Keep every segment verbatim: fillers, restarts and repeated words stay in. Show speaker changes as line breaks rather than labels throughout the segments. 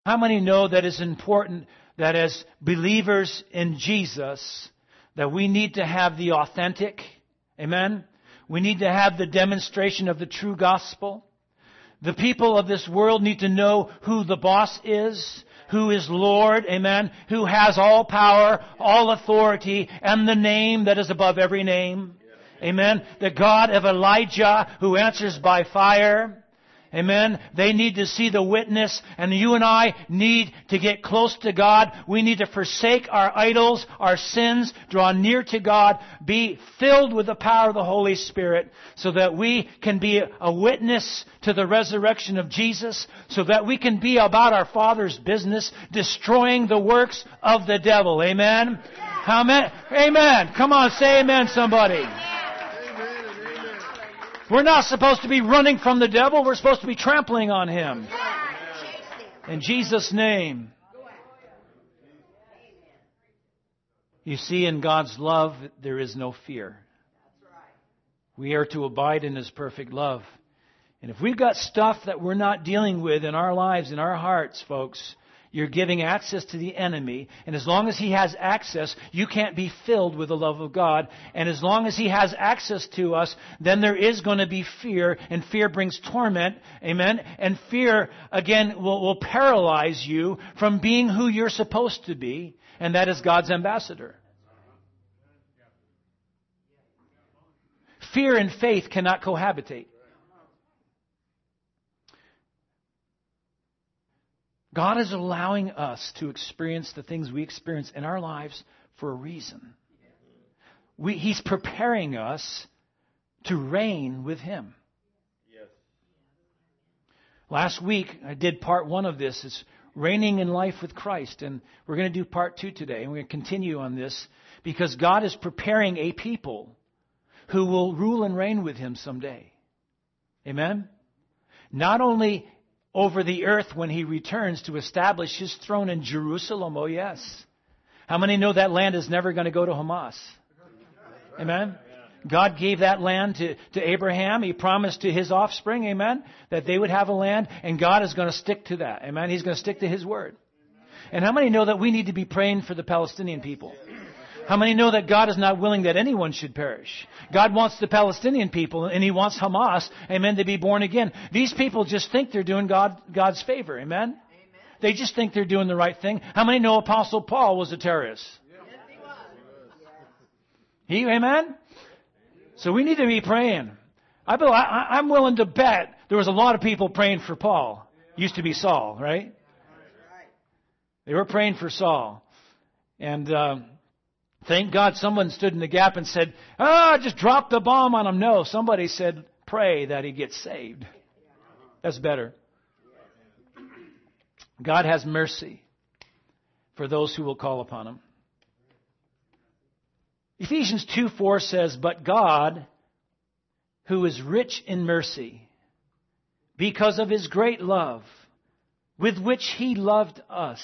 How many know that it's important that as believers in Jesus, that we need to have the authentic, amen? We need to have the demonstration of the true gospel. The people of this world need to know who the boss is, who is Lord, amen, who has all power, all authority, and the name that is above every name. Amen. The God of Elijah who answers by fire. Amen. They need to see the witness, and you and I need to get close to God. We need to forsake our idols, our sins, draw near to God, be filled with the power of the Holy Spirit so that we can be a witness to the resurrection of Jesus, so that we can be about our Father's business, destroying the works of the devil. Amen. Amen. Amen. Come on, say amen, somebody. We're not supposed to be running from the devil. We're supposed to be trampling on him. In Jesus' name. You see, in God's love, there is no fear. We are to abide in His perfect love. And if we've got stuff that we're not dealing with in our lives, in our hearts, folks, you're giving access to the enemy. And as long as he has access, you can't be filled with the love of God. And as long as he has access to us, then there is going to be fear. And fear brings torment. Amen. And fear, again, will, will paralyze you from being who you're supposed to be. And that is God's ambassador. Fear and faith cannot cohabitate. God is allowing us to experience the things we experience in our lives for a reason. We, He's preparing us to reign with Him. Yes. Last week, I did part one of this. It's reigning in life with Christ. And we're going to do part two today. And we're going to continue on this because God is preparing a people who will rule and reign with Him someday. Amen? Not only over the earth when He returns to establish His throne in Jerusalem. Oh, yes. How many know that land is never going to go to Hamas? Amen? God gave that land to, to Abraham. He promised to his offspring, amen, that they would have a land, and God is going to stick to that. Amen? He's going to stick to His word. And how many know that we need to be praying for the Palestinian people? How many know that God is not willing that anyone should perish? God wants the Palestinian people, and He wants Hamas, amen, to be born again. These people just think they're doing God, God's favor, amen? Amen? They just think they're doing the right thing. How many know Apostle Paul was a terrorist? Yes, he was. He, amen? So we need to be praying. I, I, I'm willing to bet there was a lot of people praying for Paul. Used to be Saul, right? They were praying for Saul. And Uh, Thank God someone stood in the gap and said, ah, just drop the bomb on him. No, somebody said, pray that he gets saved. That's better. God has mercy for those who will call upon Him. Ephesians two four says, but God, who is rich in mercy, because of His great love, with which He loved us,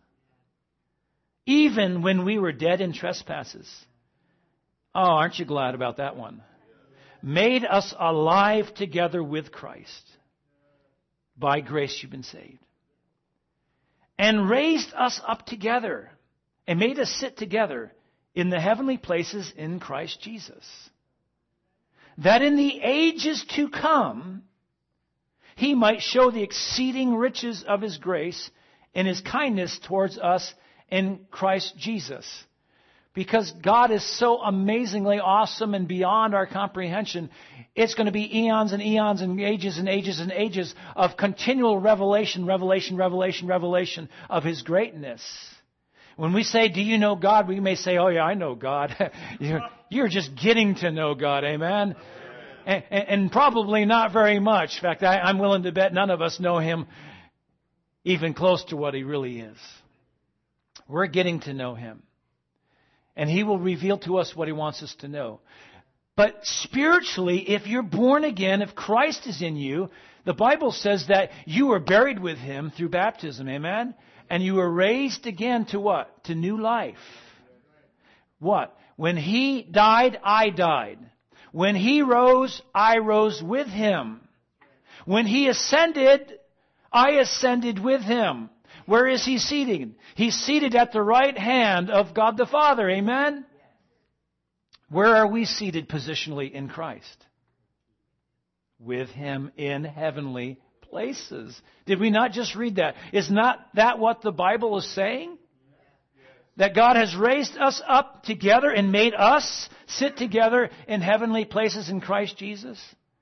even when we were dead in trespasses. Oh, aren't you glad about that one? Made us alive together with Christ. By grace you've been saved. And raised us up together. And made us sit together in the heavenly places in Christ Jesus. That in the ages to come, He might show the exceeding riches of His grace and His kindness towards us in Christ Jesus. Because God is so amazingly awesome and beyond our comprehension, it's going to be eons and eons and ages and ages and ages of continual revelation, revelation, revelation, revelation of His greatness. When we say, do you know God? We may say, oh yeah, I know God. you're, you're just getting to know God, amen? And, and, and probably not very much. In fact, I, I'm willing to bet none of us know Him even close to what He really is. We're getting to know Him. And He will reveal to us what He wants us to know. But spiritually, if you're born again, if Christ is in you, the Bible says that you were buried with Him through baptism. Amen? And you were raised again to what? To new life. What? When He died, I died. When He rose, I rose with Him. When He ascended, I ascended with Him. Where is He seated? He's seated at the right hand of God the Father. Amen? Where are we seated positionally in Christ? With Him in heavenly places. Did we not just read that? Is not that what the Bible is saying? That God has raised us up together and made us sit together in heavenly places in Christ Jesus?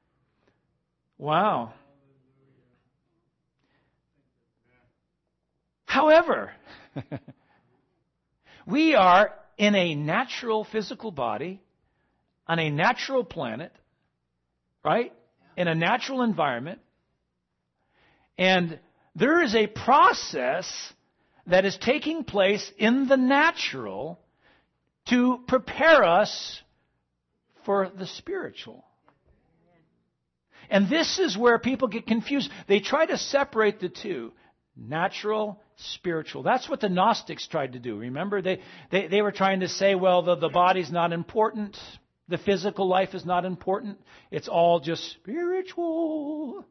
Wow. However, we are in a natural physical body, on a natural planet, right? In a natural environment. And there is a process that is taking place in the natural to prepare us for the spiritual. And this is where people get confused. They try to separate the two. Natural, spiritual. That's what the Gnostics tried to do. Remember, they, they, they were trying to say, well, the, the body's not important. The physical life is not important. It's all just spiritual.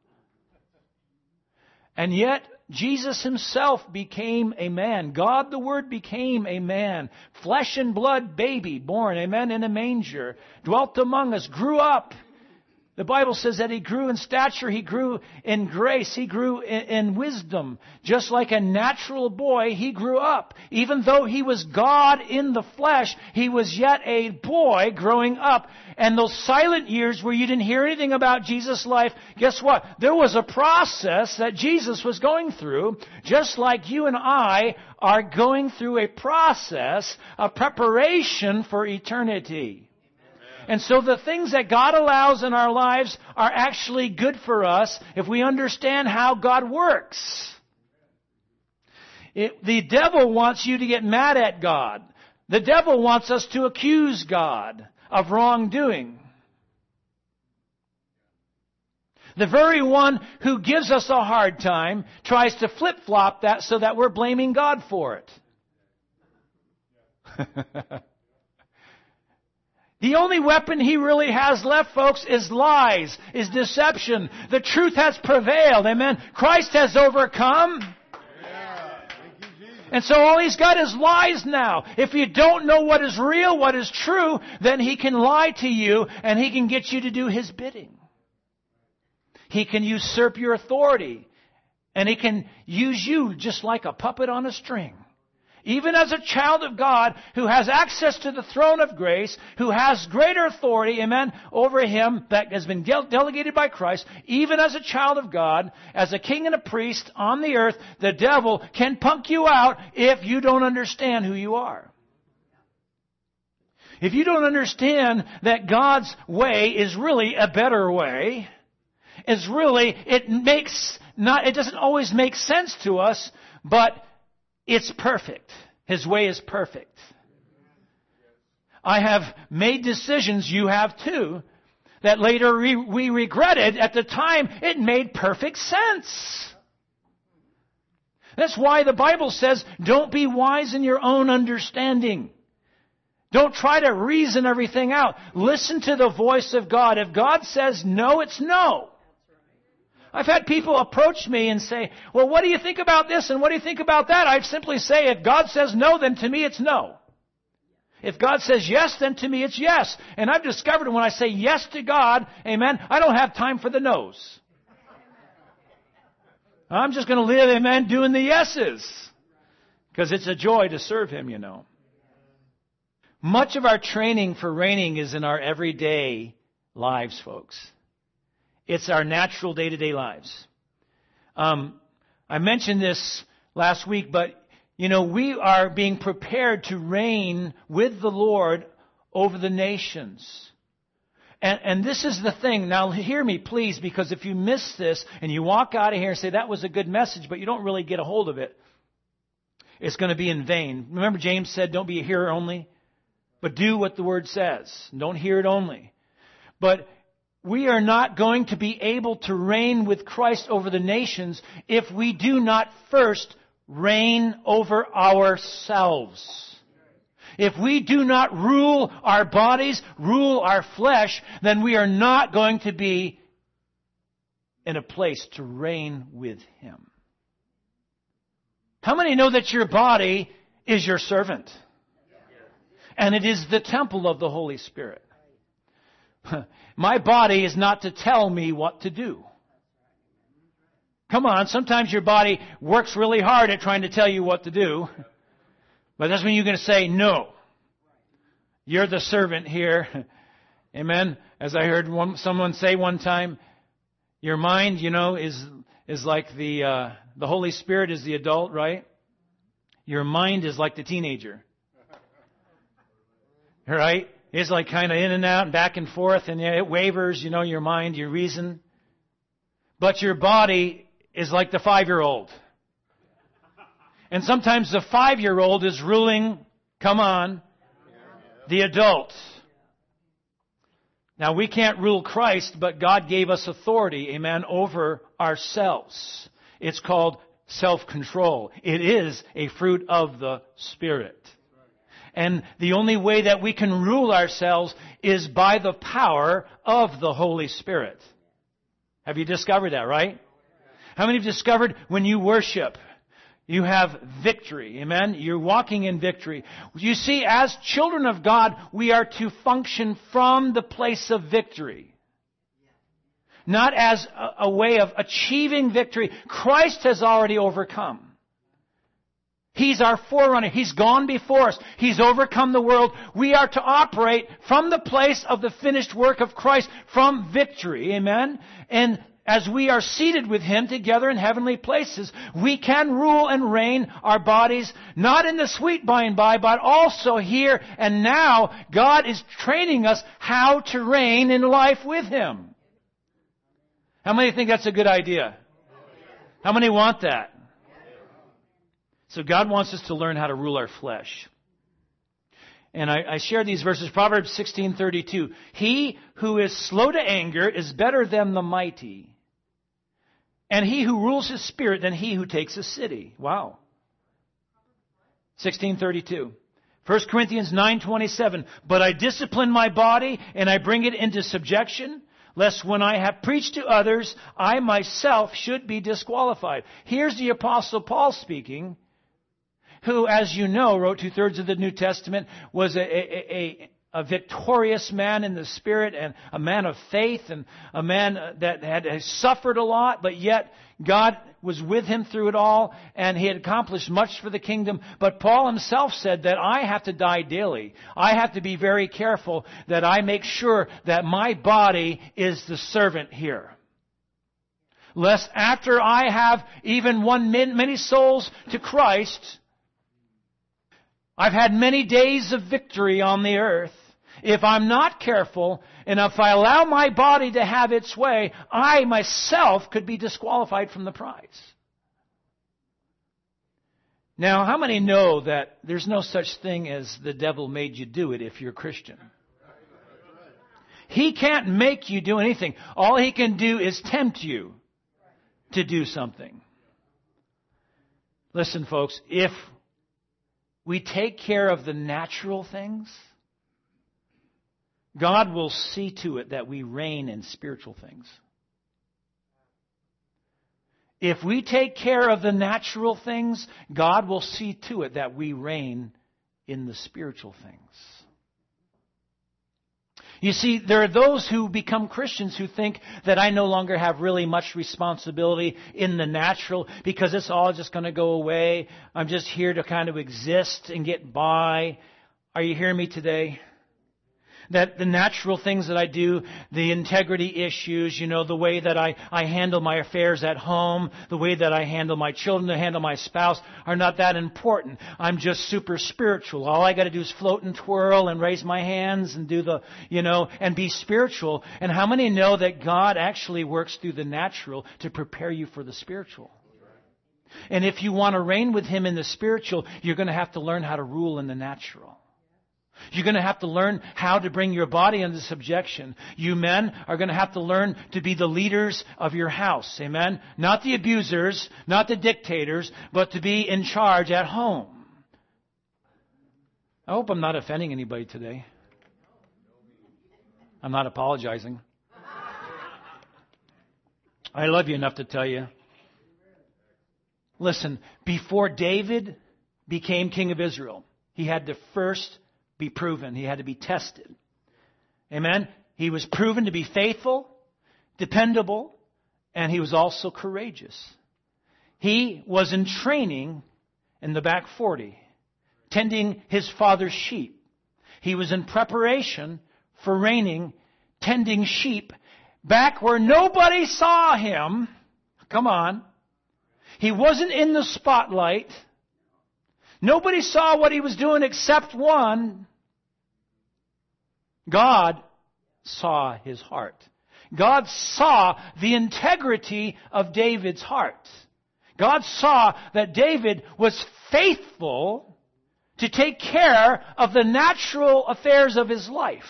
And yet, Jesus Himself became a man. God the Word became a man. Flesh and blood baby born, amen, in a manger. Dwelt among us, grew up. The Bible says that He grew in stature, He grew in grace, He grew in, in wisdom. Just like a natural boy, He grew up. Even though He was God in the flesh, He was yet a boy growing up. And those silent years where you didn't hear anything about Jesus' life, guess what? There was a process that Jesus was going through, just like you and I are going through a process, a preparation for eternity. And so the things that God allows in our lives are actually good for us if we understand how God works. It, the devil wants you to get mad at God. The devil wants us to accuse God of wrongdoing. The very one who gives us a hard time tries to flip-flop that so that we're blaming God for it. The only weapon he really has left, folks, is lies, is deception. The truth has prevailed. Amen. Christ has overcome.
Yeah.
And so all he's got is lies now. If you don't know what is real, what is true, then he can lie to you and he can get you to do his bidding. He can usurp your authority. And he can use you just like a puppet on a string. Even as a child of God who has access to the throne of grace, who has greater authority, amen, over him that has been de- delegated by Christ, even as a child of God, as a king and a priest on the earth, the devil can punk you out if you don't understand who you are. If you don't understand that God's way is really a better way, is really, it makes not, it doesn't always make sense to us, but it's perfect. His way is perfect. I have made decisions, you have too, that later we, we regretted. At the time, it made perfect sense. That's why the Bible says, don't be wise in your own understanding. Don't try to reason everything out. Listen to the voice of God. If God says no, it's no. I've had people approach me and say, well, what do you think about this and what do you think about that? I simply say, if God says no, then to me it's no. If God says yes, then to me it's yes. And I've discovered when I say yes to God, amen, I don't have time for the no's. I'm just going to live, amen, doing the yeses. Because it's a joy to serve Him, you know. Much of our training for reigning is in our everyday lives, folks. It's our natural day-to-day lives. Um, I mentioned this last week, but, you know, we are being prepared to reign with the Lord over the nations. And, and this is the thing. Now, hear me, please, because if you miss this and you walk out of here and say, that was a good message, but you don't really get a hold of it, it's going to be in vain. Remember, James said, don't be a hearer only, but do what the Word says. Don't hear it only. But we are not going to be able to reign with Christ over the nations if we do not first reign over ourselves. If we do not rule our bodies, rule our flesh, then we are not going to be in a place to reign with Him. How many know that your body is your servant? And it is the temple of the Holy Spirit. My body is not to tell me what to do. Come on, sometimes your body works really hard at trying to tell you what to do. But that's when you're going to say, no. You're the servant here. Amen. As I heard one, someone say one time, your mind, you know, is is like the uh, the Holy Spirit is the adult, right? Your mind is like the teenager. Right? It's like kind of in and out and back and forth, and it wavers, you know, your mind, your reason. But your body is like the five-year-old. And sometimes the five-year-old is ruling, come on, the adult. Now, we can't rule Christ, but God gave us authority, amen, over ourselves. It's called self-control. It is a fruit of the Spirit. And the only way that we can rule ourselves is by the power of the Holy Spirit. Have you discovered that, right? How many have discovered when you worship, you have victory? Amen? You're walking in victory. You see, as children of God, we are to function from the place of victory. Not as a, a way of achieving victory. Christ has already overcome. He's our forerunner. He's gone before us. He's overcome the world. We are to operate from the place of the finished work of Christ, from victory. Amen? And as we are seated with Him together in heavenly places, we can rule and reign our bodies, not in the sweet by and by, but also here and now. God is training us how to reign in life with Him. How many think that's a good idea? How many want that? So God wants us to learn how to rule our flesh. And I, I share these verses. Proverbs sixteen thirty-two. He who is slow to anger is better than the mighty, and he who rules his spirit than he who takes a city. Wow. sixteen thirty-two. First Corinthians nine twenty-seven. But I discipline my body and I bring it into subjection, lest when I have preached to others, I myself should be disqualified. Here's the Apostle Paul speaking, who, as you know, wrote two-thirds of the New Testament, was a, a, a, a victorious man in the Spirit and a man of faith and a man that had suffered a lot, but yet God was with him through it all and he had accomplished much for the kingdom. But Paul himself said that I have to die daily. I have to be very careful that I make sure that my body is the servant here. Lest after I have even won many souls to Christ, I've had many days of victory on the earth. If I'm not careful, and if I allow my body to have its way, I myself could be disqualified from the prize. Now, how many know that there's no such thing as the devil made you do it if you're a Christian? He can't make you do anything. All he can do is tempt you to do something. Listen, folks, if we take care of the natural things, God will see to it that we reign in spiritual things. If we take care of the natural things, God will see to it that we reign in the spiritual things. You see, there are those who become Christians who think that I no longer have really much responsibility in the natural because it's all just going to go away. I'm just here to kind of exist and get by. Are you hearing me today? That the natural things that I do, the integrity issues, you know, the way that I, I handle my affairs at home, the way that I handle my children, to handle my spouse, are not that important. I'm just super spiritual. All I got to do is float and twirl and raise my hands and do the, you know, and be spiritual. And how many know that God actually works through the natural to prepare you for the spiritual? And if you want to reign with Him in the spiritual, you're going to have to learn how to rule in the natural. You're going to have to learn how to bring your body into subjection. You men are going to have to learn to be the leaders of your house. Amen? Not the abusers, not the dictators, but to be in charge at home. I hope I'm not offending anybody today. I'm not apologizing. I love you enough to tell you. Listen, before David became king of Israel, he had to first be proven. He had to be tested. Amen? He was proven to be faithful, dependable, and he was also courageous. He was in training in the back forty, tending his father's sheep. He was in preparation for reigning, tending sheep, back where nobody saw him. Come on. He wasn't in the spotlight. Nobody saw what he was doing except one. God saw his heart. God saw the integrity of David's heart. God saw that David was faithful to take care of the natural affairs of his life.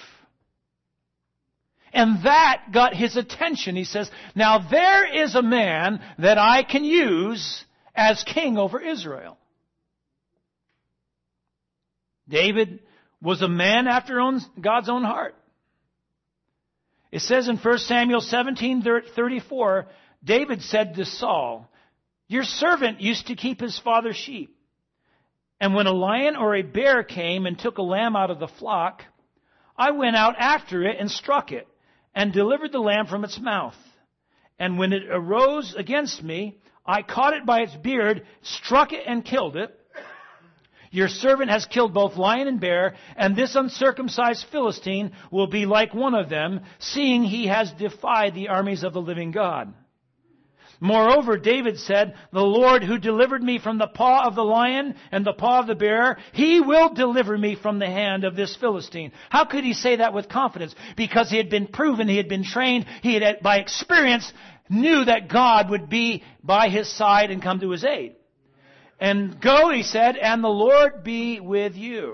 And that got his attention. He says, now there is a man that I can use as king over Israel. David was a man after God's own heart. It says in First Samuel seventeen thirty-four, David said to Saul, your servant used to keep his father's sheep. And when a lion or a bear came and took a lamb out of the flock, I went out after it and struck it, and delivered the lamb from its mouth. And when it arose against me, I caught it by its beard, struck it, and killed it. Your servant has killed both lion and bear, and this uncircumcised Philistine will be like one of them, seeing he has defied the armies of the living God. Moreover, David said, the Lord who delivered me from the paw of the lion and the paw of the bear, he will deliver me from the hand of this Philistine. How could he say that with confidence? Because he had been proven, he had been trained, he had, by experience, knew that God would be by his side and come to his aid. And go, he said, and the Lord be with you.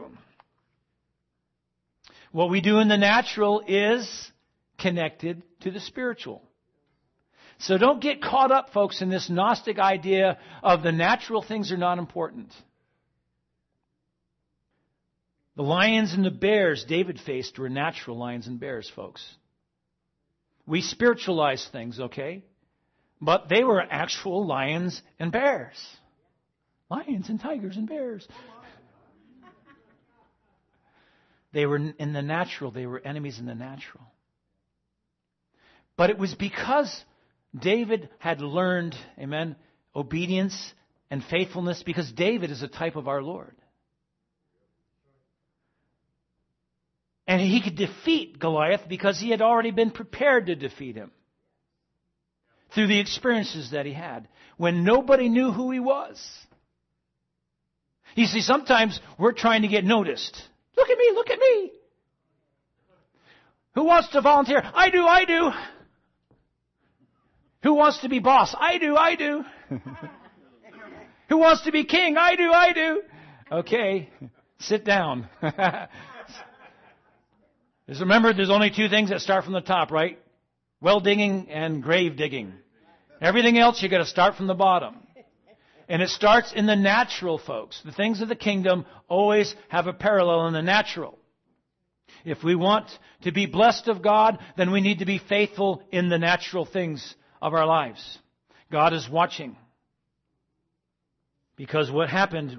What we do in the natural is connected to the spiritual. So don't get caught up, folks, in this Gnostic idea of the natural things are not important. The lions and the bears David faced were natural lions and bears, folks. We spiritualize things, okay? But they were actual lions and bears. Lions and tigers and bears. They were in the natural. They were enemies in the natural. But it was because David had learned, amen, obedience and faithfulness, because David is a type of our Lord. And he could defeat Goliath because he had already been prepared to defeat him through the experiences that he had when nobody knew who he was. You see, sometimes we're trying to get noticed. Look at me, look at me. Who wants to volunteer? I do, I do. Who wants to be boss? I do, I do. Who wants to be king? I do, I do. Okay, sit down. Just remember, there's only two things that start from the top, right? Well digging and grave digging. Everything else, you got to start from the bottom. And it starts in the natural, folks. The things of the kingdom always have a parallel in the natural. If we want to be blessed of God, then we need to be faithful in the natural things of our lives. God is watching. Because what happened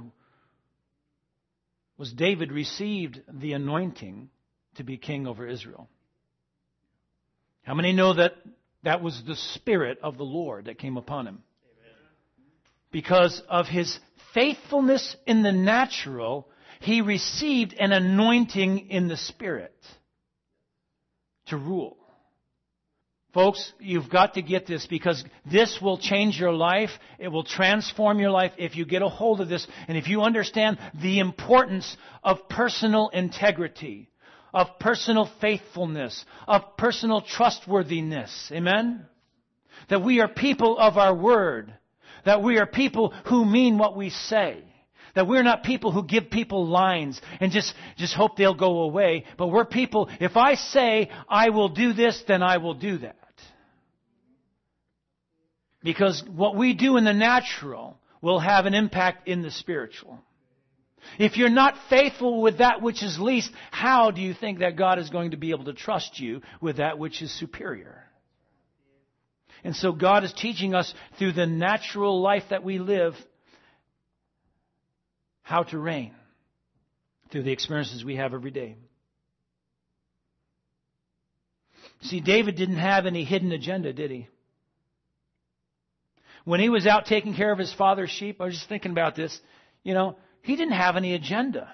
was David received the anointing to be king over Israel. How many know that that was the Spirit of the Lord that came upon him? Because of his faithfulness in the natural, he received an anointing in the Spirit to rule. Folks, you've got to get this, because this will change your life. It will transform your life if you get a hold of this and if you understand the importance of personal integrity, of personal faithfulness, of personal trustworthiness. Amen? That we are people of our word. That we are people who mean what we say. That we're not people who give people lines and just, just hope they'll go away. But we're people, if I say I will do this, then I will do that. Because what we do in the natural will have an impact in the spiritual. If you're not faithful with that which is least, how do you think that God is going to be able to trust you with that which is superior? And so God is teaching us through the natural life that we live how to reign through the experiences we have every day. See, David didn't have any hidden agenda, did he? When he was out taking care of his father's sheep, I was just thinking about this, you know, he didn't have any agenda.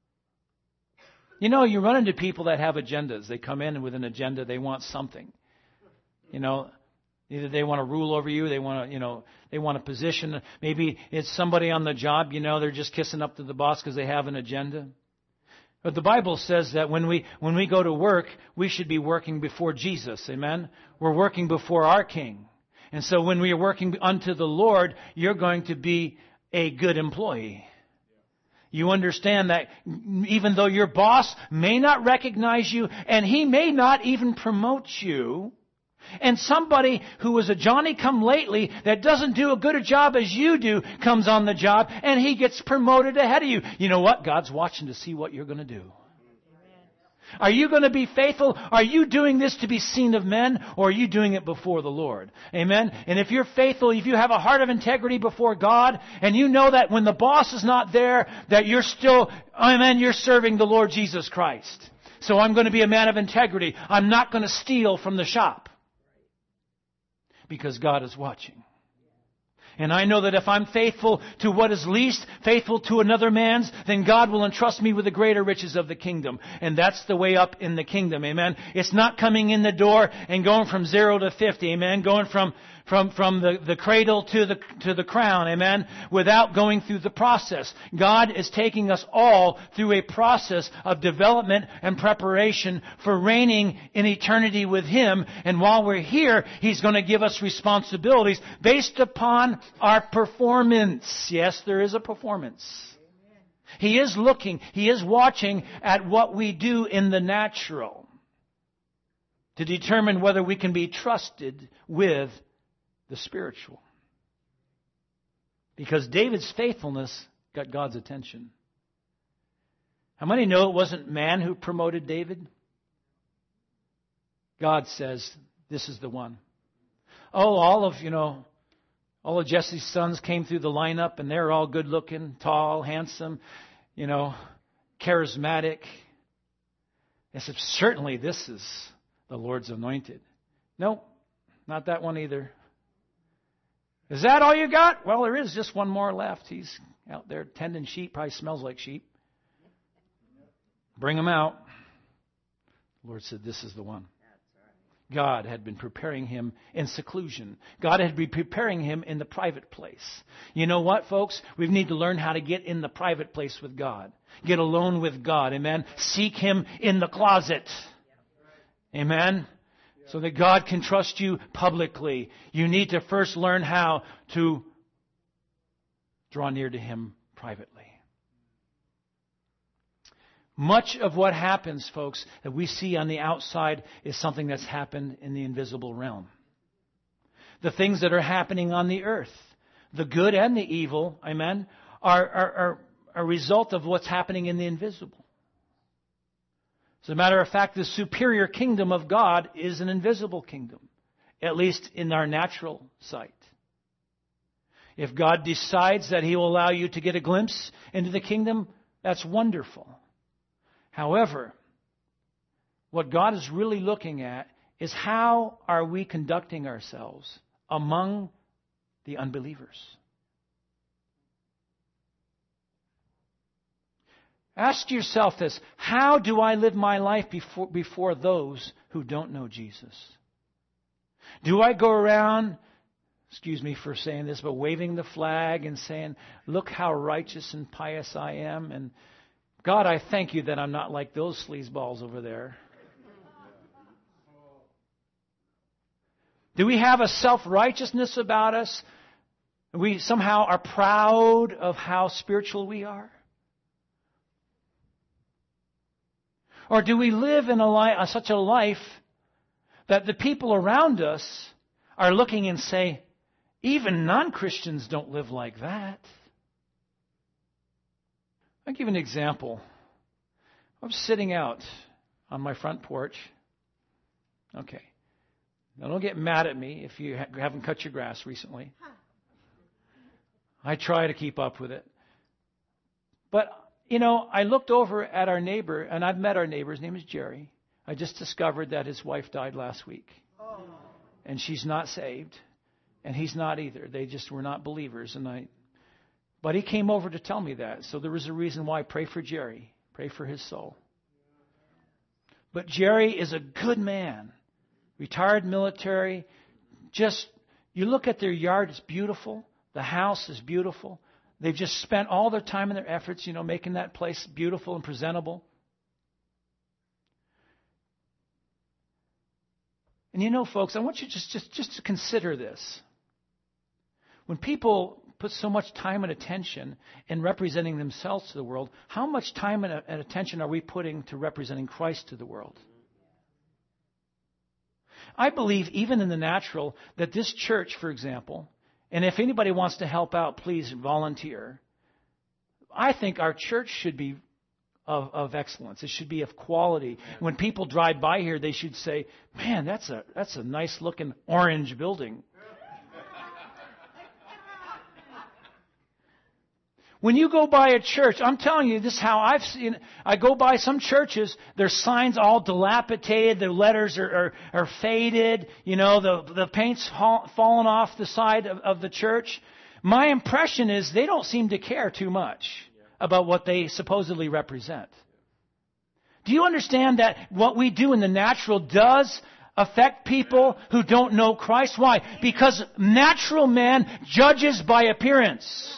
You know, you run into people that have agendas. They come in with an agenda. They want something. You know, either they want to rule over you. They want to, you know, they want a position. Maybe it's somebody on the job. You know, they're just kissing up to the boss because they have an agenda. But the Bible says that when we when we go to work, we should be working before Jesus. Amen? We're working before our King. And so when we are working unto the Lord, you're going to be a good employee. You understand that even though your boss may not recognize you and he may not even promote you, and somebody who is a Johnny-come-lately that doesn't do a good a job as you do comes on the job and he gets promoted ahead of you. You know what? God's watching to see what you're going to do. Are you going to be faithful? Are you doing this to be seen of men, or are you doing it before the Lord? Amen? And if you're faithful, if you have a heart of integrity before God, and you know that when the boss is not there, that you're still, amen, you're serving the Lord Jesus Christ. So I'm going to be a man of integrity. I'm not going to steal from the shop. Because God is watching. And I know that if I'm faithful to what is least, faithful to another man's, then God will entrust me with the greater riches of the kingdom. And that's the way up in the kingdom. Amen. It's not coming in the door and going from zero to fifty. Amen. Going from from from the, the cradle to the to the crown. Amen. Without going through the process. God is taking us all through a process of development and preparation for reigning in eternity with Him. And while we're here, He's going to give us responsibilities based upon our performance. Yes, there is a performance. He is looking, He is watching at what we do in the natural to determine whether we can be trusted with the spiritual. Because David's faithfulness got God's attention. How many know it wasn't man who promoted David? God says, this is the one. Oh, all of, you know, all of Jesse's sons came through the lineup, and they're all good looking, tall, handsome, you know, charismatic. I said, certainly this is the Lord's anointed. Nope, not that one either. Is that all you got? Well, there is just one more left. He's out there tending sheep, probably smells like sheep. Bring him out. The Lord said, this is the one. God had been preparing him in seclusion. God had been preparing him in the private place. You know what, folks? We need to learn how to get in the private place with God. Get alone with God. Amen. Seek Him in the closet. Amen. So that God can trust you publicly. You need to first learn how to draw near to Him privately. Much of what happens, folks, that we see on the outside is something that's happened in the invisible realm. The things that are happening on the earth, the good and the evil, amen, are, are, are a result of what's happening in the invisible. As a matter of fact, the superior kingdom of God is an invisible kingdom, at least in our natural sight. If God decides that He will allow you to get a glimpse into the kingdom, that's wonderful. However, what God is really looking at is how are we conducting ourselves among the unbelievers. Ask yourself this, how do I live my life before, before those who don't know Jesus? Do I go around, excuse me for saying this, but waving the flag and saying, look how righteous and pious I am, and God, I thank you that I'm not like those sleazeballs over there. Do we have a self-righteousness about us? We somehow are proud of how spiritual we are? Or do we live in a li- such a life that the people around us are looking and say, even non-Christians don't live like that? I'll give you an example. I was sitting out on my front porch. Okay. Now don't get mad at me if you haven't cut your grass recently. I try to keep up with it. But, you know, I looked over at our neighbor, and I've met our neighbor. His name is Jerry. I just discovered that his wife died last week. And she's not saved. And he's not either. They just were not believers. And I, but he came over to tell me that. So there was a reason why. Pray for Jerry. Pray for his soul. But Jerry is a good man. Retired military. Just, you look at their yard, it's beautiful. The house is beautiful. They've just spent all their time and their efforts, you know, making that place beautiful and presentable. And you know, folks, I want you just, just, just to consider this. When people put so much time and attention in representing themselves to the world, how much time and, and attention are we putting to representing Christ to the world? I believe, even in the natural, that this church, for example, and if anybody wants to help out, please volunteer. I think our church should be of, of excellence. It should be of quality. When people drive by here, they should say, man, that's a that's a nice looking orange building. When you go by a church, I'm telling you, this is how I've seen it. I go by some churches, their signs all dilapidated, their letters are, are, are faded, you know, the, the paint's fallen off the side of, of the church. My impression is they don't seem to care too much about what they supposedly represent. Do you understand that what we do in the natural does affect people who don't know Christ? Why? Because natural man judges by appearance.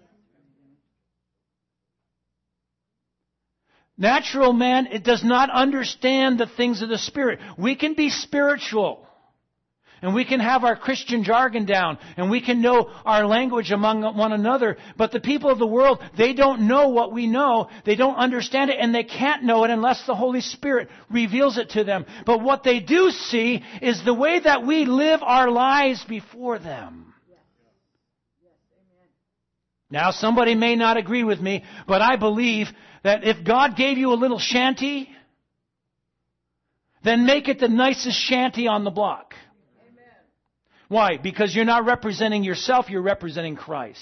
Natural man, it does not understand the things of the Spirit. We can be spiritual. And we can have our Christian jargon down. And we can know our language among one another. But the people of the world, they don't know what we know. They don't understand it. And they can't know it unless the Holy Spirit reveals it to them. But what they do see is the way that we live our lives before them. Now, somebody may not agree with me, but I believe that if God gave you a little shanty, then make it the nicest shanty on the block. Amen. Why? Because you're not representing yourself, you're representing Christ.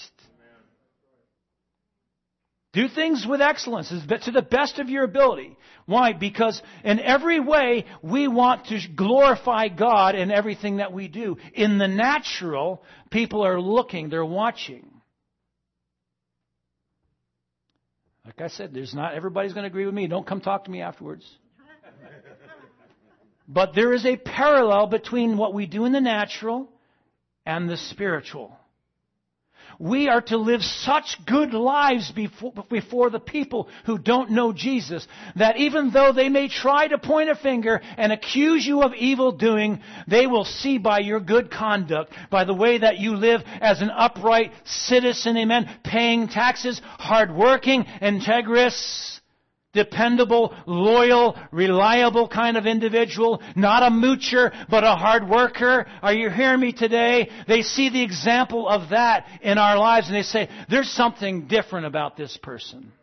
Amen. Do things with excellence, to the best of your ability. Why? Because in every way, we want to glorify God in everything that we do. In the natural, people are looking, they're watching. Like I said, there's not everybody's going to agree with me. Don't come talk to me afterwards. But there is a parallel between what we do in the natural and the spiritual. We are to live such good lives before, before the people who don't know Jesus that even though they may try to point a finger and accuse you of evil doing, they will see by your good conduct, by the way that you live as an upright citizen, amen, paying taxes, hardworking, integrous, dependable, loyal, reliable kind of individual, not a moocher, but a hard worker. Are you hearing me today? They see the example of that in our lives and they say, there's something different about this person.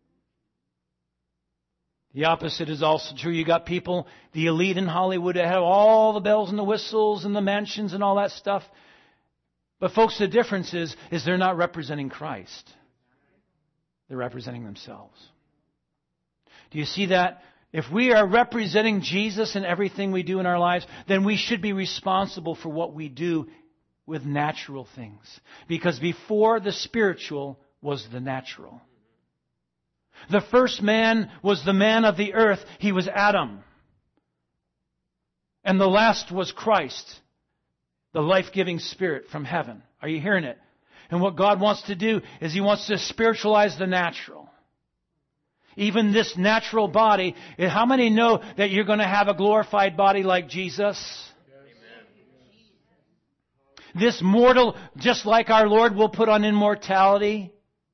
The opposite is also true. You got people, the elite in Hollywood, that have all the bells and the whistles and the mansions and all that stuff. But folks, the difference is, is they're not representing Christ. They're representing themselves. Do you see that? If we are representing Jesus in everything we do in our lives, then we should be responsible for what we do with natural things. Because before the spiritual was the natural. The first man was the man of the earth. He was Adam. And the last was Christ, the life-giving Spirit from heaven. Are you hearing it? And what God wants to do is He wants to spiritualize the natural. Even this natural body. How many know that you're going to have a glorified body like Jesus? Amen. This mortal, just like our Lord, will put on immortality.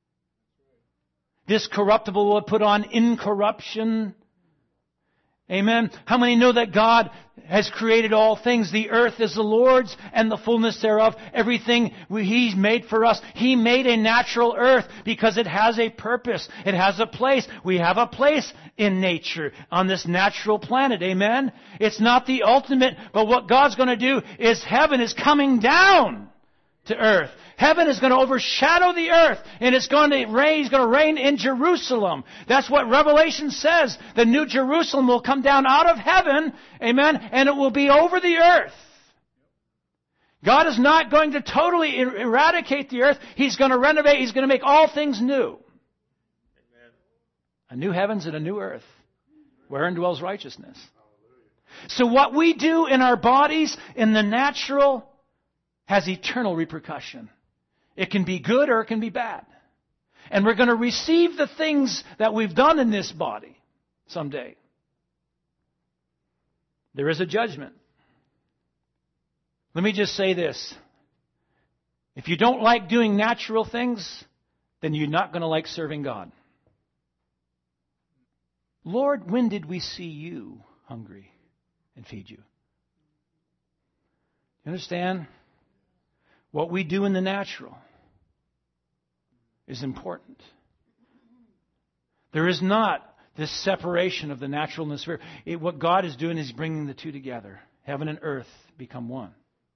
This corruptible will put on incorruption. Amen. How many know that God has created all things? The earth is the Lord's and the fullness thereof. Everything He's made for us. He made a natural earth because it has a purpose. It has a place. We have a place in nature on this natural planet. Amen. It's not the ultimate, but what God's going to do is heaven is coming down to earth. Heaven is going to overshadow the earth, and it's going to reign, He's going to reign in Jerusalem. That's what Revelation says. The new Jerusalem will come down out of heaven, amen, and it will be over the earth. God is not going to totally er- eradicate the earth. He's going to renovate. He's going to make all things new. Amen. A new heavens and a new earth, wherein dwells righteousness. So what we do in our bodies, in the natural, has eternal repercussion. It can be good or it can be bad. And we're going to receive the things that we've done in this body someday. There is a judgment. Let me just say this. If you don't like doing natural things, then you're not going to like serving God. Lord, when did we see you hungry and feed you? You understand? What we do in the natural is important. There is not this separation of the natural and the spirit. It, what God is doing is bringing the two together. Heaven and earth become one.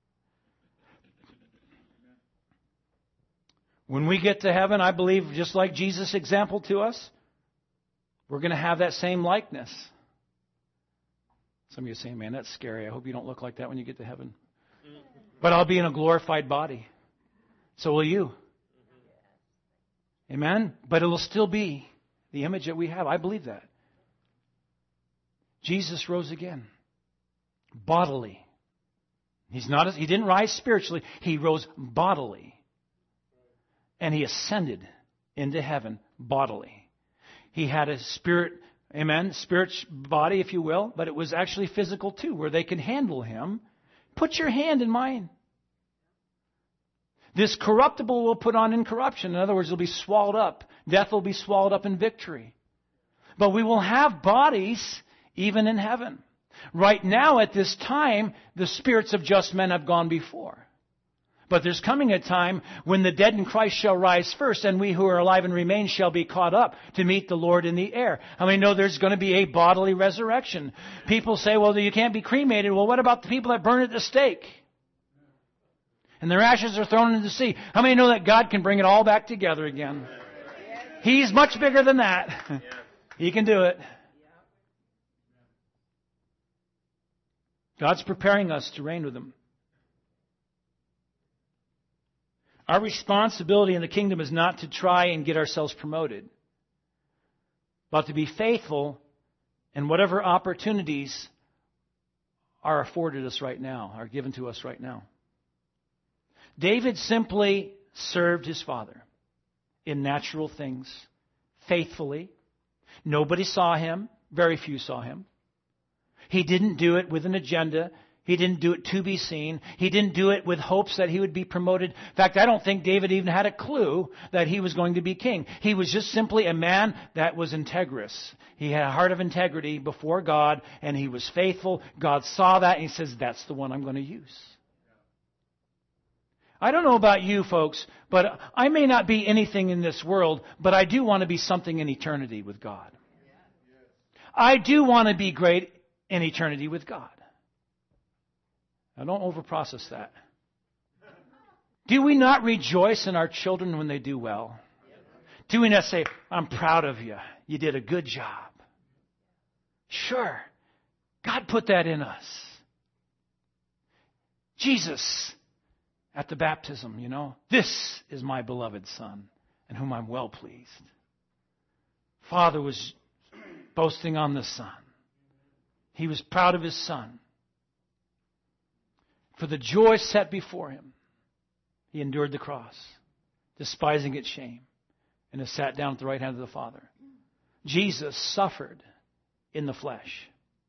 When we get to heaven, I believe, just like Jesus' example to us, we're going to have that same likeness. Some of you are saying, man, that's scary. I hope you don't look like that when you get to heaven. But I'll be in a glorified body. So will you. Amen? But it will still be the image that we have. I believe that. Jesus rose again. Bodily. He's not, he didn't rise spiritually. He rose bodily. And He ascended into heaven bodily. He had a spirit, amen, spirit body, if you will, but it was actually physical too, where they could handle Him. Put your hand in mine. This corruptible will put on incorruption. In other words, it'll be swallowed up. Death will be swallowed up in victory. But we will have bodies even in heaven. Right now, at this time, the spirits of just men have gone before. But there's coming a time when the dead in Christ shall rise first, and we who are alive and remain shall be caught up to meet the Lord in the air. How many know there's going to be a bodily resurrection? People say, well, you can't be cremated. Well, what about the people that burn at the stake? And their ashes are thrown into the sea. How many know that God can bring it all back together again? He's much bigger than that. He can do it. God's preparing us to reign with Him. Our responsibility in the kingdom is not to try and get ourselves promoted, but to be faithful in whatever opportunities are afforded us right now, are given to us right now. David simply served his father in natural things, faithfully. Nobody saw him. Very few saw him. He didn't do it with an agenda. He didn't do it to be seen. He didn't do it with hopes that he would be promoted. In fact, I don't think David even had a clue that he was going to be king. He was just simply a man that was integrous. He had a heart of integrity before God, and he was faithful. God saw that, and He says, that's the one I'm going to use. I don't know about you folks, but I may not be anything in this world, but I do want to be something in eternity with God. I do want to be great in eternity with God. Now, don't overprocess that. Do we not rejoice in our children when they do well? Do we not say, I'm proud of you. You did a good job. Sure. God put that in us. Jesus, at the baptism, you know, this is my beloved Son, in whom I'm well pleased. Father was boasting on the Son. He was proud of His Son. For the joy set before Him, He endured the cross, despising its shame, and has sat down at the right hand of the Father. Jesus suffered in the flesh,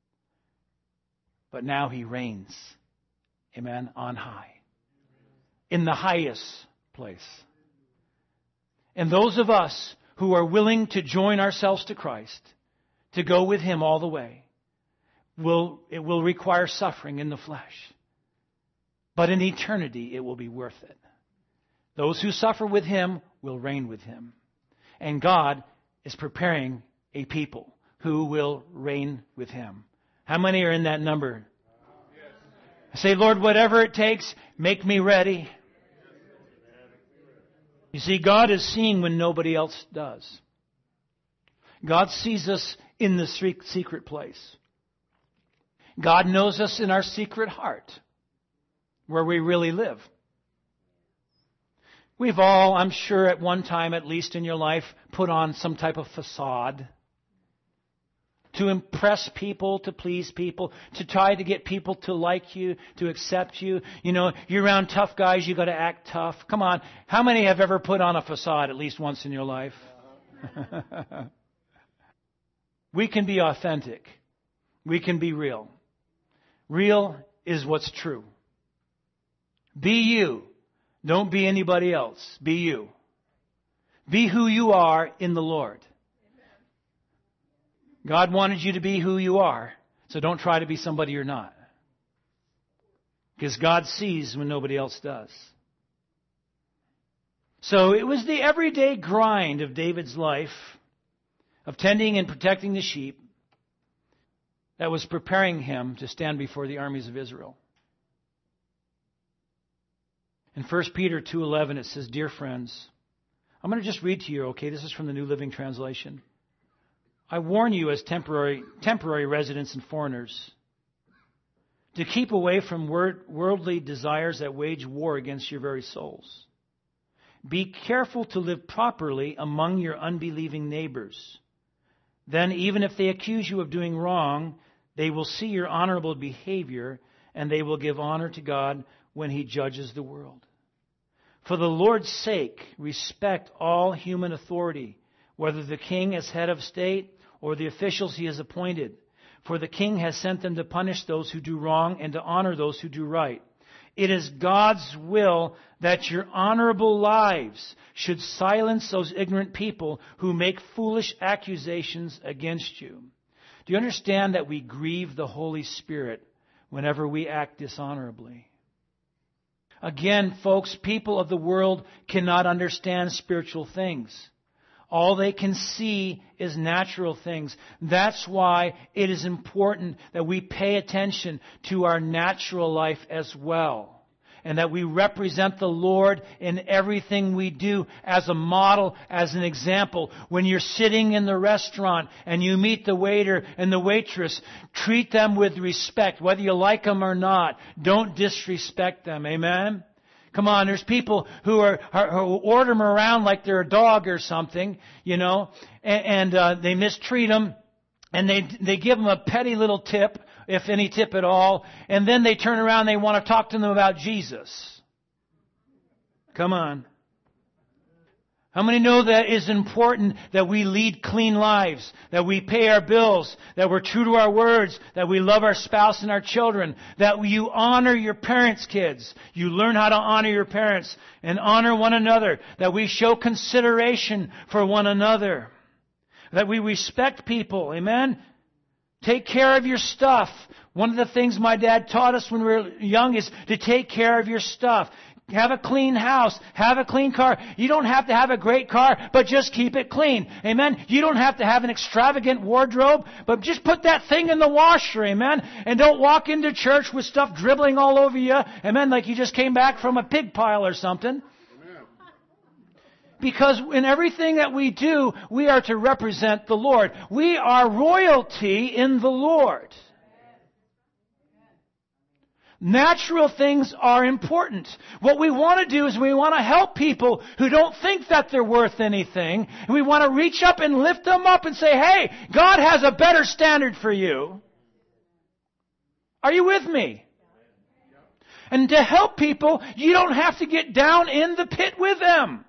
but now He reigns, amen, on high, in the highest place. And those of us who are willing to join ourselves to Christ, to go with Him all the way, will it will require suffering in the flesh. But in eternity, it will be worth it. Those who suffer with Him will reign with Him. And God is preparing a people who will reign with Him. How many are in that number? Yes. Say, Lord, whatever it takes, make me ready. You see, God is seen when nobody else does. God sees us in the secret place. God knows us in our secret heart, where we really live. We've all, I'm sure at one time, at least in your life, put on some type of facade to impress people, to please people, to try to get people to like you, to accept you. You know, you're around tough guys, you got to act tough. Come on, how many have ever put on a facade at least once in your life? We can be authentic. We can be real. Real is what's true. Be you. Don't be anybody else. Be you. Be who you are in the Lord. God wanted you to be who you are, so don't try to be somebody you're not. Because God sees when nobody else does. So it was the everyday grind of David's life, of tending and protecting the sheep, that was preparing him to stand before the armies of Israel. In First Peter two eleven it says, "Dear friends," I'm going to just read to you, okay? This is from the New Living Translation. "I warn you as temporary temporary residents and foreigners to keep away from worldly desires that wage war against your very souls. Be careful to live properly among your unbelieving neighbors. Then, even if they accuse you of doing wrong, they will see your honorable behavior, and they will give honor to God when He judges the world. For the Lord's sake, respect all human authority, whether the king as head of state or the officials he has appointed. For the king has sent them to punish those who do wrong and to honor those who do right. It is God's will that your honorable lives should silence those ignorant people who make foolish accusations against you." Do you understand that we grieve the Holy Spirit whenever we act dishonorably? Again, folks, people of the world cannot understand spiritual things. All they can see is natural things. That's why it is important that we pay attention to our natural life as well. And that we represent the Lord in everything we do as a model, as an example. When you're sitting in the restaurant and you meet the waiter and the waitress, treat them with respect, whether you like them or not. Don't disrespect them. Amen? Come on, there's people who are, are who order them around like they're a dog or something, you know, and, and uh, they mistreat them, and they they give them a petty little tip, if any tip at all, and then they turn around and they want to talk to them about Jesus. Come on. How many know that it is important that we lead clean lives, that we pay our bills, that we're true to our words, that we love our spouse and our children, that you honor your parents' kids. You learn how to honor your parents and honor one another, that we show consideration for one another, that we respect people. Amen? Take care of your stuff. One of the things my dad taught us when we were young is to take care of your stuff. Have a clean house. Have a clean car. You don't have to have a great car, but just keep it clean. Amen? You don't have to have an extravagant wardrobe, but just put that thing in the washer. Amen? And don't walk into church with stuff dribbling all over you. Amen? Like you just came back from a pig pile or something. Amen. Because in everything that we do, we are to represent the Lord. We are royalty in the Lord. Natural things are important. What we want to do is we want to help people who don't think that they're worth anything. And we want to reach up and lift them up and say, hey, God has a better standard for you. Are you with me? And to help people, you don't have to get down in the pit with them.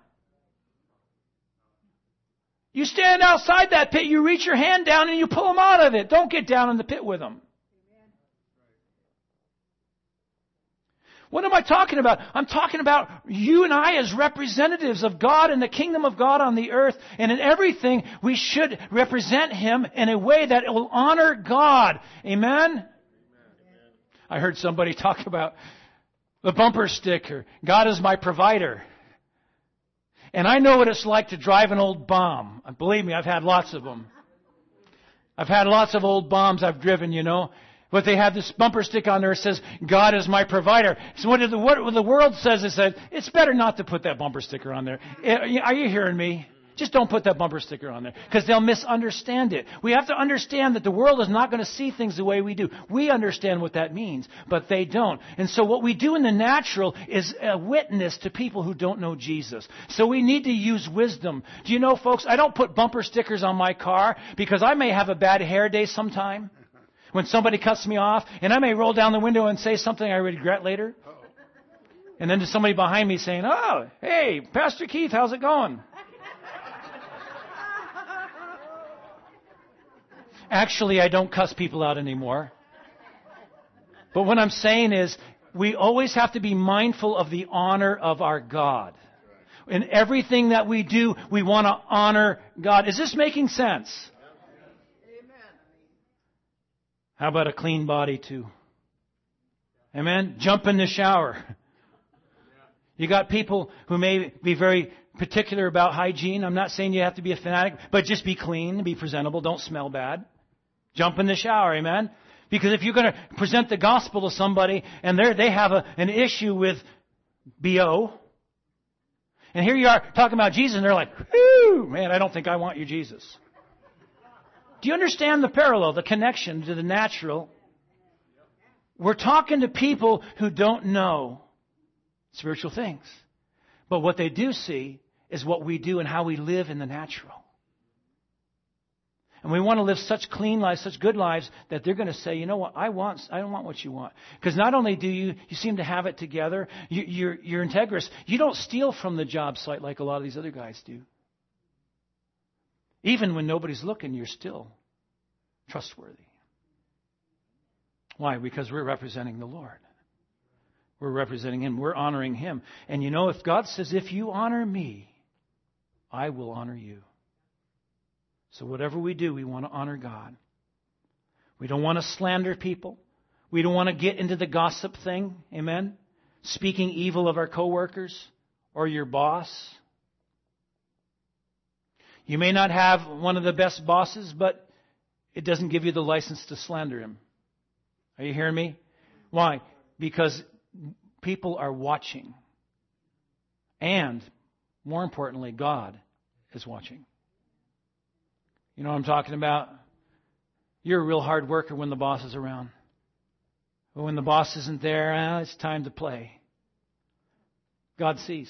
You stand outside that pit, you reach your hand down and you pull them out of it. Don't get down in the pit with them. What am I talking about? I'm talking about you and I as representatives of God and the kingdom of God on the earth. And in everything, we should represent Him in a way that will honor God. Amen? Amen. I heard somebody talk about the bumper sticker. God is my provider. And I know what it's like to drive an old bomb. Believe me, I've had lots of them. I've had lots of old bombs I've driven, you know. But they have this bumper sticker on there that says, God is my provider. So what the, what the world says is that it's better not to put that bumper sticker on there. Are you hearing me? Just don't put that bumper sticker on there, because they'll misunderstand it. We have to understand that the world is not going to see things the way we do. We understand what that means, but they don't. And so what we do in the natural is a witness to people who don't know Jesus. So we need to use wisdom. Do you know, folks, I don't put bumper stickers on my car because I may have a bad hair day sometime when somebody cuts me off, and I may roll down the window and say something I regret later. And then there's somebody behind me saying, oh, hey, Pastor Keith, how's it going? Actually, I don't cuss people out anymore. But what I'm saying is, we always have to be mindful of the honor of our God. In everything that we do, we want to honor God. Is this making sense? Amen. How about a clean body too? Amen? Jump in the shower. You got people who may be very particular about hygiene. I'm not saying you have to be a fanatic, but just be clean, be presentable, don't smell bad. Jump in the shower, amen? Because if you're going to present the gospel to somebody and they they have a, an issue with B O, and here you are talking about Jesus, and they're like, whoo, man, I don't think I want you, Jesus. Do you understand the parallel, the connection to the natural? We're talking to people who don't know spiritual things. But what they do see is what we do and how we live in the natural. And we want to live such clean lives, such good lives, that they're going to say, you know what, I want, I don't want what you want. Because not only do you, you seem to have it together, you, you're, you're integrous. You don't steal from the job site like a lot of these other guys do. Even when nobody's looking, you're still trustworthy. Why? Because we're representing the Lord. We're representing Him. We're honoring Him. And you know, if God says, if you honor me, I will honor you. So whatever we do, we want to honor God. We don't want to slander people. We don't want to get into the gossip thing. Amen? Speaking evil of our coworkers or your boss. You may not have one of the best bosses, but it doesn't give you the license to slander him. Are you hearing me? Why? Because people are watching. And, more importantly, God is watching. You know what I'm talking about? You're a real hard worker when the boss is around. But when the boss isn't there, eh, it's time to play. God sees.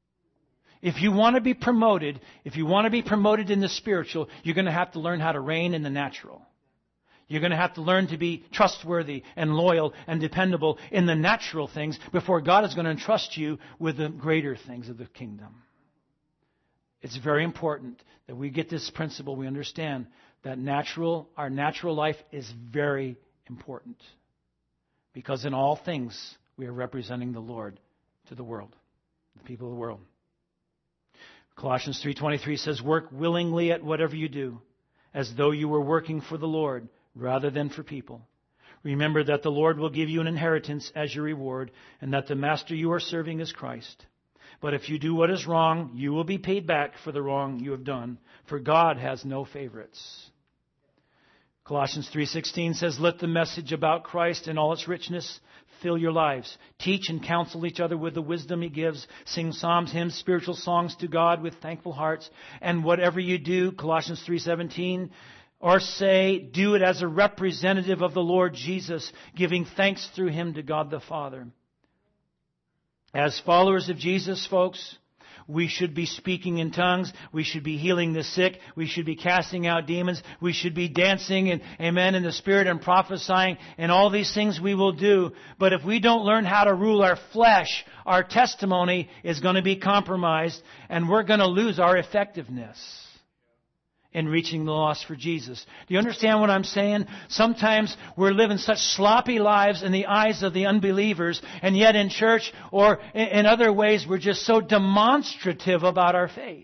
If you want to be promoted, if you want to be promoted in the spiritual, you're going to have to learn how to reign in the natural. You're going to have to learn to be trustworthy and loyal and dependable in the natural things before God is going to entrust you with the greater things of the kingdom. It's very important that we get this principle. We understand that natural, our natural life is very important. Because in all things, we are representing the Lord to the world, the people of the world. Colossians three twenty-three says, work willingly at whatever you do, as though you were working for the Lord rather than for people. Remember that the Lord will give you an inheritance as your reward, and that the master you are serving is Christ. But if you do what is wrong, you will be paid back for the wrong you have done, for God has no favorites. Colossians three sixteen says, let the message about Christ in all its richness fill your lives. Teach and counsel each other with the wisdom He gives. Sing psalms, hymns, spiritual songs to God with thankful hearts. And whatever you do, Colossians three seventeen, or say, do it as a representative of the Lord Jesus, giving thanks through Him to God the Father. As followers of Jesus, folks, we should be speaking in tongues. We should be healing the sick. We should be casting out demons. We should be dancing and, amen, in the Spirit and prophesying. And all these things we will do. But if we don't learn how to rule our flesh, our testimony is going to be compromised. And we're going to lose our effectiveness in reaching the lost for Jesus. Do you understand what I'm saying? Sometimes we're living such sloppy lives in the eyes of the unbelievers, and yet in church or in other ways we're just so demonstrative about our faith.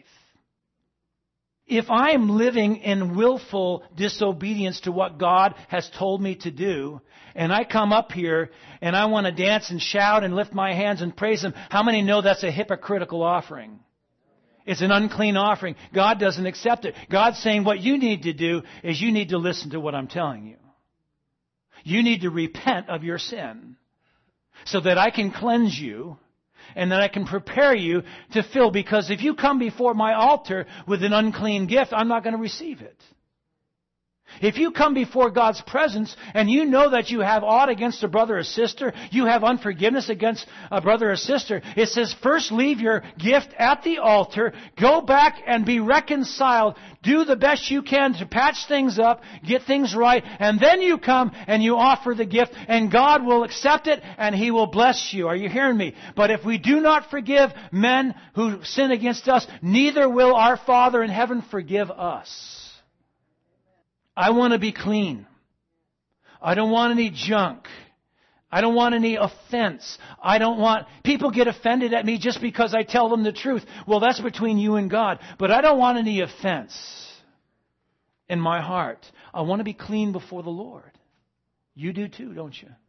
If I am living in willful disobedience to what God has told me to do, and I come up here and I want to dance and shout and lift my hands and praise Him, how many know that's a hypocritical offering? It's an unclean offering. God doesn't accept it. God's saying what you need to do is you need to listen to what I'm telling you. You need to repent of your sin so that I can cleanse you and that I can prepare you to fill. Because if you come before my altar with an unclean gift, I'm not going to receive it. If you come before God's presence and you know that you have aught against a brother or sister, you have unforgiveness against a brother or sister, it says first leave your gift at the altar, go back and be reconciled, do the best you can to patch things up, get things right, and then you come and you offer the gift and God will accept it and He will bless you. Are you hearing me? But if we do not forgive men who sin against us, neither will our Father in heaven forgive us. I want to be clean. I don't want any junk. I don't want any offense. I don't want... People get offended at me just because I tell them the truth. Well, that's between you and God. But I don't want any offense in my heart. I want to be clean before the Lord. You do too, don't you?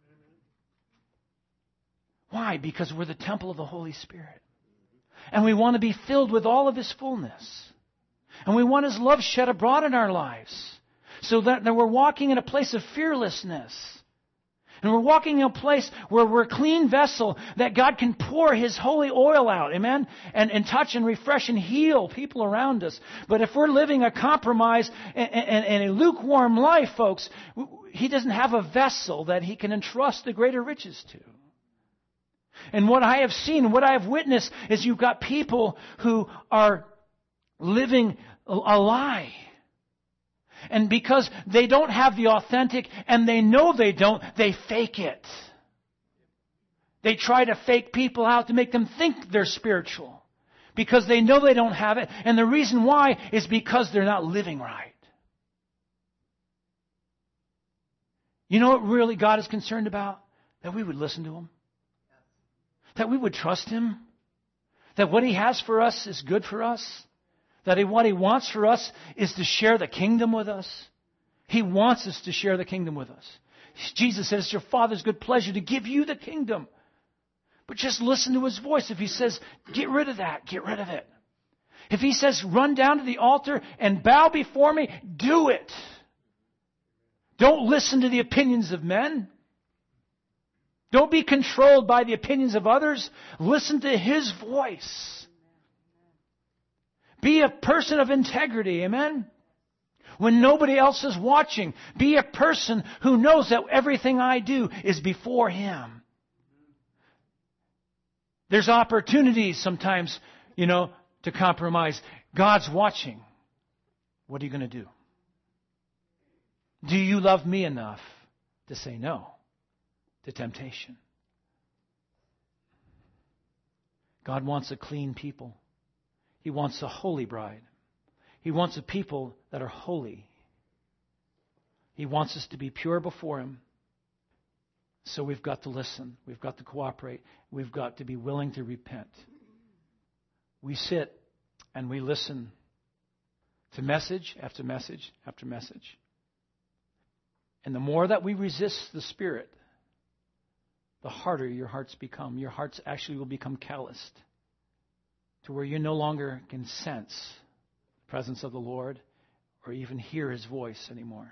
Why? Because we're the temple of the Holy Spirit. And we want to be filled with all of His fullness. And we want His love shed abroad in our lives. So that, that we're walking in a place of fearlessness. And we're walking in a place where we're a clean vessel that God can pour His holy oil out. Amen? And, and touch and refresh and heal people around us. But if we're living a compromise and, and, and a lukewarm life, folks, He doesn't have a vessel that He can entrust the greater riches to. And what I have seen, what I have witnessed, is you've got people who are living a lie. And because they don't have the authentic, and they know they don't, they fake it. They try to fake people out to make them think they're spiritual. Because they know they don't have it. And the reason why is because they're not living right. You know what really God is concerned about? That we would listen to Him. That we would trust Him. That what He has for us is good for us. That what He wants for us is to share the kingdom with us. He wants us to share the kingdom with us. Jesus said, it's your Father's good pleasure to give you the kingdom. But just listen to His voice. If He says, get rid of that, get rid of it. If He says, run down to the altar and bow before me, do it. Don't listen to the opinions of men. Don't be controlled by the opinions of others. Listen to His voice. Be a person of integrity, amen? When nobody else is watching, be a person who knows that everything I do is before Him. There's opportunities sometimes, you know, to compromise. God's watching. What are you going to do? Do you love me enough to say no to temptation? God wants a clean people. He wants a holy bride. He wants a people that are holy. He wants us to be pure before Him. So we've got to listen. We've got to cooperate. We've got to be willing to repent. We sit and we listen to message after message after message. And the more that we resist the Spirit, the harder your hearts become. Your hearts actually will become calloused, to where you no longer can sense the presence of the Lord or even hear His voice anymore.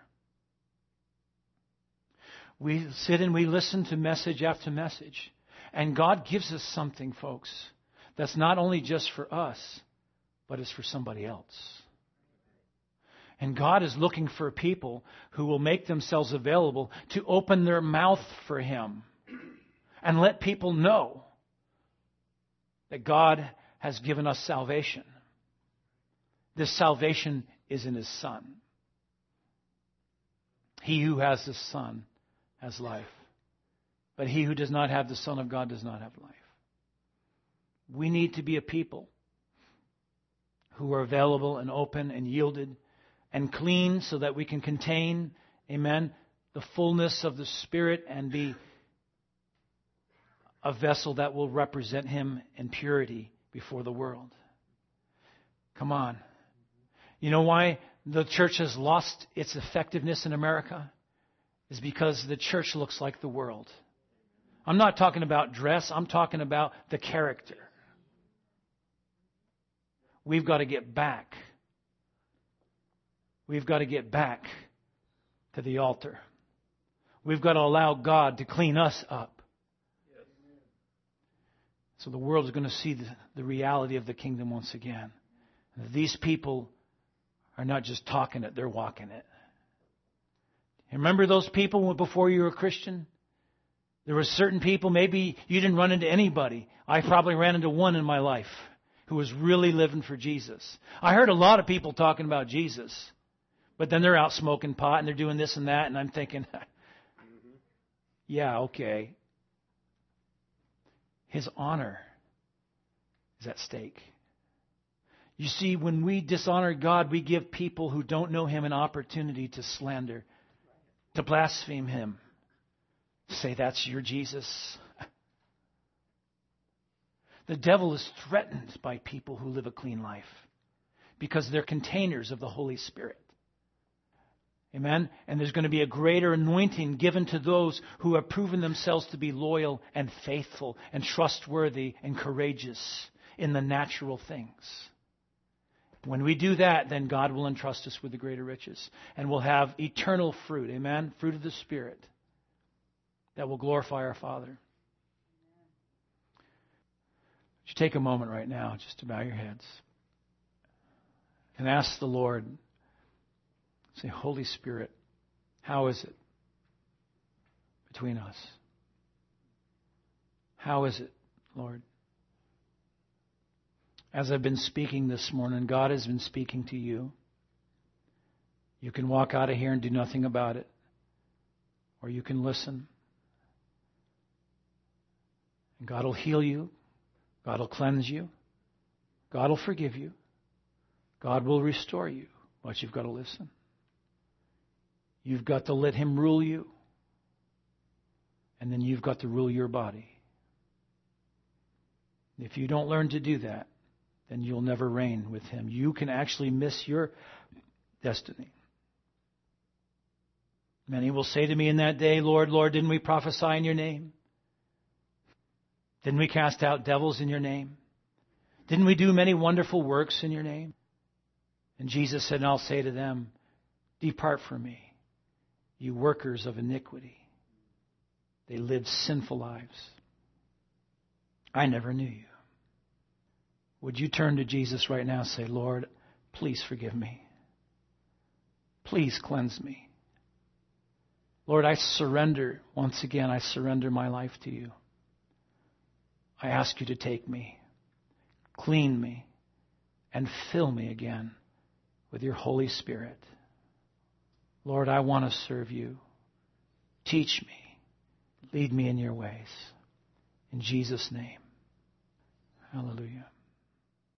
We sit and we listen to message after message. And God gives us something, folks, that's not only just for us, but it's for somebody else. And God is looking for people who will make themselves available to open their mouth for Him and let people know that God has given us salvation. This salvation is in His Son. He who has the Son has life. But he who does not have the Son of God does not have life. We need to be a people who are available and open and yielded and clean so that we can contain, amen, the fullness of the Spirit and be a vessel that will represent Him in purity before the world. Come on. You know why the church has lost its effectiveness in America? Is because the church looks like the world. I'm not talking about dress. I'm talking about the character. We've got to get back. We've got to get back to the altar. We've got to allow God to clean us up. So the world is going to see the, the reality of the kingdom once again. These people are not just talking it, they're walking it. Remember those people before you were a Christian? There were certain people, maybe you didn't run into anybody. I probably ran into one in my life who was really living for Jesus. I heard a lot of people talking about Jesus, but then they're out smoking pot and they're doing this and that, and I'm thinking, yeah, okay. His honor is at stake. You see, when we dishonor God, we give people who don't know Him an opportunity to slander, to blaspheme Him. Say, that's your Jesus. The devil is threatened by people who live a clean life because they're containers of the Holy Spirit. Amen? And there's going to be a greater anointing given to those who have proven themselves to be loyal and faithful and trustworthy and courageous in the natural things. When we do that, then God will entrust us with the greater riches. And we'll have eternal fruit. Amen? Fruit of the Spirit that will glorify our Father. Would you take a moment right now just to bow your heads and ask the Lord, say, Holy Spirit, how is it between us? How is it, Lord? As I've been speaking this morning, God has been speaking to you. You can walk out of here and do nothing about it, or you can listen. And God will heal you. God will cleanse you. God will forgive you. God will restore you. But you've got to listen. You've got to let Him rule you. And then you've got to rule your body. If you don't learn to do that, then you'll never reign with Him. You can actually miss your destiny. Many will say to me in that day, Lord, Lord, didn't we prophesy in your name? Didn't we cast out devils in your name? Didn't we do many wonderful works in your name? And Jesus said, and I'll say to them, depart from me, you workers of iniquity. They lived sinful lives. I never knew you. Would you turn to Jesus right now and say, Lord, please forgive me. Please cleanse me. Lord, I surrender, once again, I surrender my life to you. I ask you to take me, clean me, and fill me again with your Holy Spirit. Lord, I want to serve you. Teach me. Lead me in your ways. In Jesus' name. Hallelujah.